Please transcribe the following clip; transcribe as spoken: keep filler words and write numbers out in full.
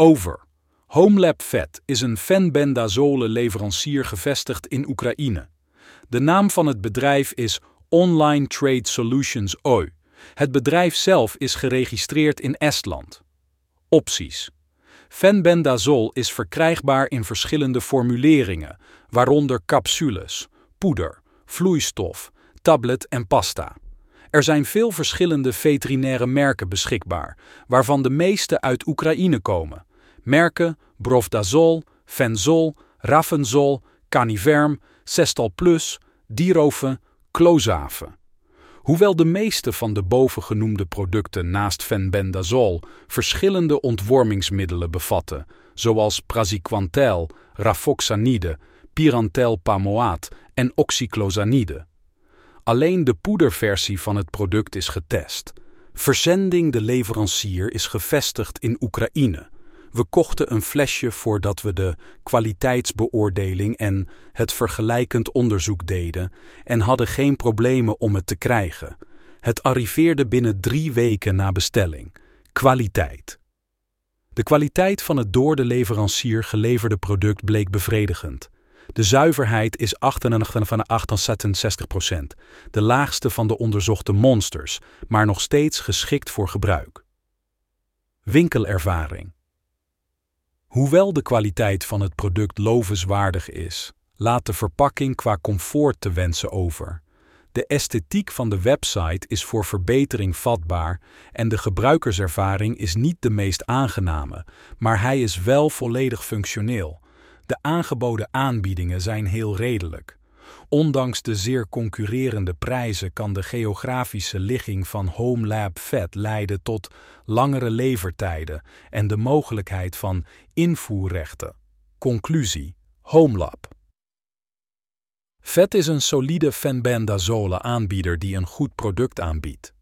Over. Homelab Vet is een fenbendazole-leverancier gevestigd in Oekraïne. De naam van het bedrijf is Online Trade Solutions O I. Het bedrijf zelf is geregistreerd in Estland. Opties. Fenbendazole is verkrijgbaar in verschillende formuleringen, waaronder capsules, poeder, vloeistof, tablet en pasta. Er zijn veel verschillende veterinaire merken beschikbaar, waarvan de meeste uit Oekraïne komen. Merken Brovdazol, Fenzol, Ravenzol, Caniverm, Sestal Plus, Dirofe, Clozave. Hoewel de meeste van de bovengenoemde producten naast fenbendazole verschillende ontwormingsmiddelen bevatten, zoals praziquantel, rafoxanide, pyrantelpamoat en oxyclosanide. Alleen de poederversie van het product is getest. Verzending: de leverancier is gevestigd in Oekraïne. We kochten een flesje voordat we de kwaliteitsbeoordeling en het vergelijkend onderzoek deden en hadden geen problemen om het te krijgen. Het arriveerde binnen drie weken na bestelling. Kwaliteit. De kwaliteit van het door de leverancier geleverde product bleek bevredigend. De zuiverheid is achtennegentig komma achtenzestig procent, de laagste van de onderzochte monsters, maar nog steeds geschikt voor gebruik. Winkelervaring. Hoewel de kwaliteit van het product lovenswaardig is, laat de verpakking qua comfort te wensen over. De esthetiek van de website is voor verbetering vatbaar en de gebruikerservaring is niet de meest aangename, maar hij is wel volledig functioneel. De aangeboden aanbiedingen zijn heel redelijk. Ondanks de zeer concurrerende prijzen kan de geografische ligging van Homelab Vet leiden tot langere levertijden en de mogelijkheid van invoerrechten. Conclusie: Homelab Vet is een solide fenbendazole aanbieder die een goed product aanbiedt.